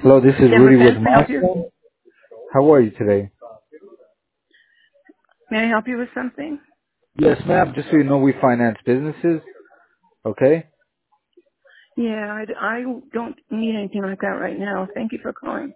Hello, this is Denver Rudy with Fence, may I help you? Milestone. How are you today? May I help you with something? Yes, ma'am. Just so you know, we finance businesses. Okay. Yeah, I don't need anything like that right now. Thank you for calling.